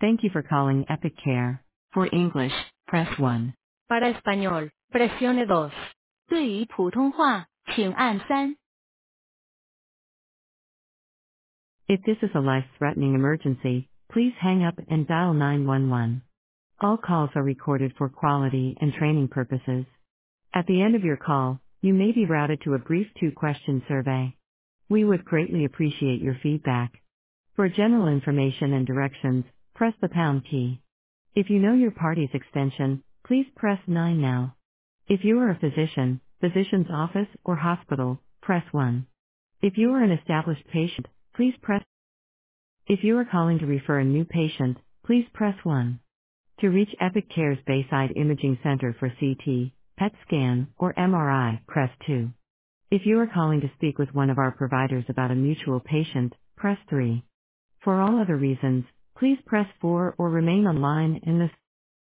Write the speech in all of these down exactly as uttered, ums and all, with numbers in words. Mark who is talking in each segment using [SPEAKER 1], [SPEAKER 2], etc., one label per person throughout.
[SPEAKER 1] Thank you for calling Epic Care. For English, press one. Para español, presione dos. 对于普通话，请按三。If this is a life-threatening emergency, please hang up and dial nine one one. All calls are recorded for quality and training purposes. At the end of your call, you may be routed to a brief two-question survey. We would greatly appreciate your feedback. For general information and directions, press the pound key. If you know your party's extension, please press nine now. If you are a physician, physician's office, or hospital, press one. If you are an established patient, please press. If you are calling to refer a new patient, please press one. To reach Epic Care's Bayside Imaging Center for C T, PET scan, or M R I, press two. If you are calling to speak with one of our providers about a mutual patient, press three. For all other reasons, please press four or remain online in this.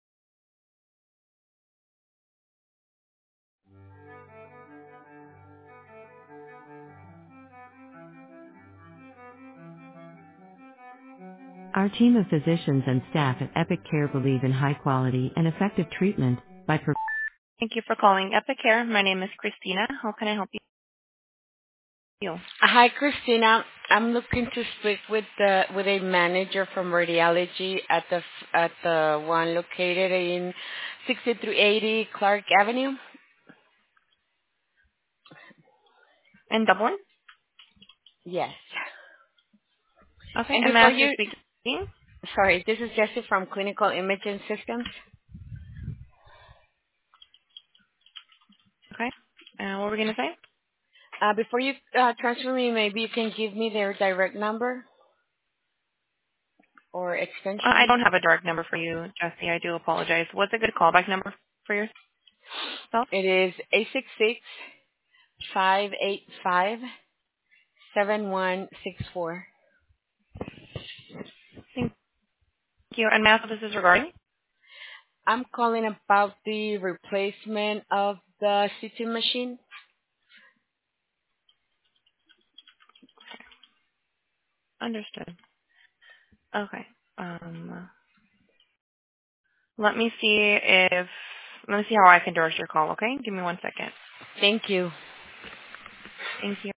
[SPEAKER 1] Our team of physicians and staff at Epic Care believe in high quality and effective treatment by pro- Thank you for calling Epic Care. My name is Christina. How can I help you?
[SPEAKER 2] Hi, Christina. I'm looking to speak with the with a manager from radiology at the at the one located in sixty-three eighty Clark Avenue.
[SPEAKER 1] In Dublin?
[SPEAKER 2] Yes.
[SPEAKER 1] Okay,
[SPEAKER 2] And
[SPEAKER 1] and may I
[SPEAKER 2] before
[SPEAKER 1] ask you
[SPEAKER 2] you,
[SPEAKER 1] speak to me?
[SPEAKER 2] sorry, this is Jessie from Clinical Imaging Systems.
[SPEAKER 1] Okay. Uh, what were we going to say?
[SPEAKER 2] Uh, before you uh, transfer me, maybe you can give me their direct number or
[SPEAKER 1] Uh, I
[SPEAKER 2] extension.
[SPEAKER 1] don't have a direct number for you, Jesse. I do apologize. What's a good callback number for yourself?
[SPEAKER 2] It is eight six six, five eight five, seven one six four.
[SPEAKER 1] Thank you. And may I ask what this is regarding?
[SPEAKER 2] I'm calling about the replacement of the C T machine.
[SPEAKER 1] Understood. Okay. Um, let me see if, let me see how I can direct your call, okay? Give me one second.
[SPEAKER 2] Thank you.
[SPEAKER 1] Thank you.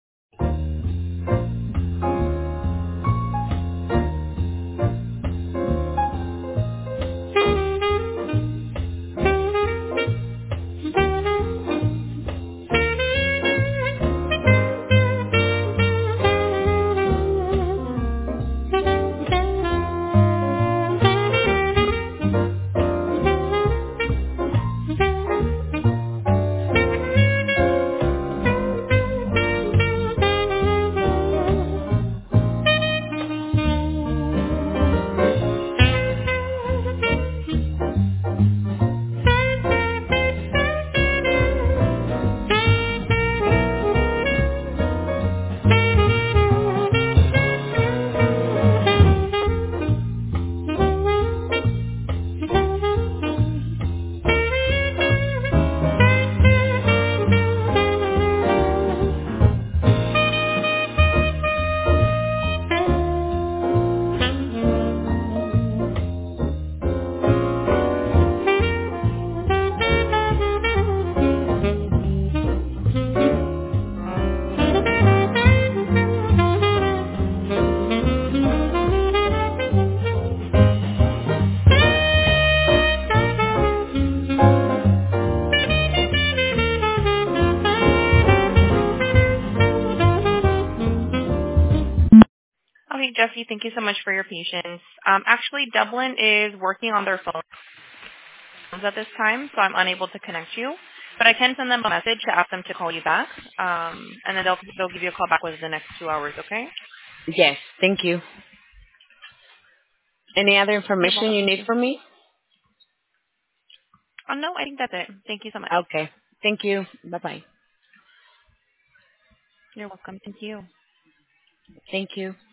[SPEAKER 1] Okay, Jesse, thank you so much for your patience. Um, actually, Dublin is working on their phones at this time, so I'm unable to connect you. But I can send them a message to ask them to call you back, um, and then they'll they'll give you a call back within the next two hours. Okay?
[SPEAKER 2] Yes, thank you. Any other
[SPEAKER 1] You're
[SPEAKER 2] information
[SPEAKER 1] welcome.
[SPEAKER 2] you
[SPEAKER 1] Thank
[SPEAKER 2] need
[SPEAKER 1] you.
[SPEAKER 2] from me?
[SPEAKER 1] Oh no, I think that's it. Thank you so much.
[SPEAKER 2] Okay. Thank you. Bye-bye.
[SPEAKER 1] You're welcome. Thank you.
[SPEAKER 2] Thank you.